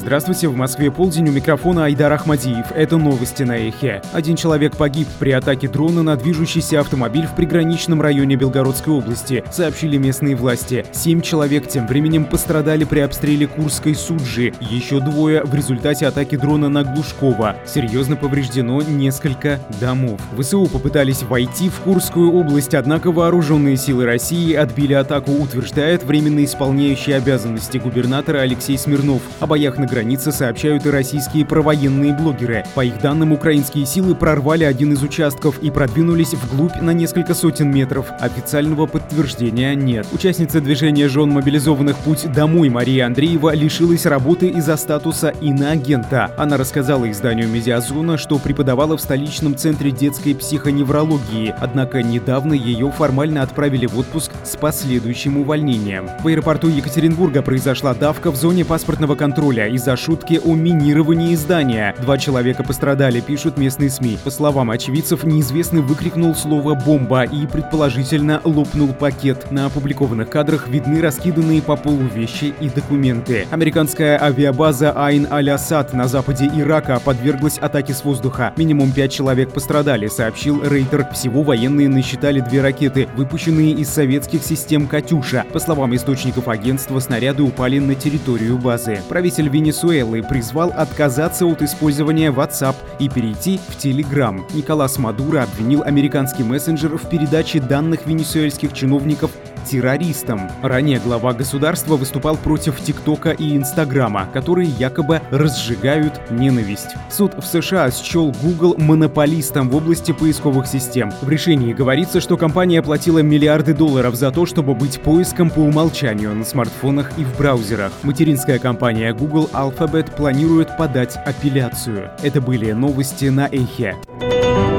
Здравствуйте, в Москве полдень, у микрофона Айдар Ахмадиев. Это новости на Эхе. Один человек погиб при атаке дрона на движущийся автомобиль в приграничном районе Белгородской области, сообщили местные власти. 7 человек тем временем пострадали при обстреле Курской Суджи. Еще 2 в результате атаки дрона на Глушково. Серьезно повреждено несколько домов. ВСУ попытались войти в Курскую область, однако вооруженные силы России отбили атаку, утверждает временно исполняющий обязанности губернатора Алексей Смирнов. О боях на границе сообщают и российские провоенные блогеры. По их данным, украинские силы прорвали один из участков и продвинулись вглубь на несколько сотен метров. Официального подтверждения нет. Участница движения жен мобилизованных «Путь домой» Мария Андреева лишилась работы из-за статуса иноагента. Она рассказала изданию «Медиазона», что преподавала в столичном центре детской психоневрологии, однако недавно ее формально отправили в отпуск с последующим увольнением. В аэропорту Екатеринбурга произошла давка в зоне паспортного контроля из-за шутки о минировании здания. 2 человека пострадали, пишут местные СМИ. По словам очевидцев, неизвестный выкрикнул слово «бомба» и, предположительно, лопнул пакет. На опубликованных кадрах видны раскиданные по полу вещи и документы. Американская авиабаза Айн-Аль-Асад на западе Ирака подверглась атаке с воздуха. Минимум 5 человек пострадали, сообщил Рейтер. Всего военные насчитали 2 ракеты, выпущенные из советских систем «Катюша». По словам источников агентства, снаряды упали на территорию базы. Правитель Венесуэлы призвал отказаться от использования WhatsApp и перейти в Telegram. Николас Мадуро обвинил американский мессенджер в передаче данных венесуэльских чиновников террористам. Ранее глава государства выступал против ТикТока и Инстаграма, которые якобы разжигают ненависть. Суд в США счел Google монополистом в области поисковых систем. В решении говорится, что компания платила миллиарды долларов за то, чтобы быть поиском по умолчанию на смартфонах и в браузерах. Материнская компания Google Alphabet планирует подать апелляцию. Это были новости на Эхе.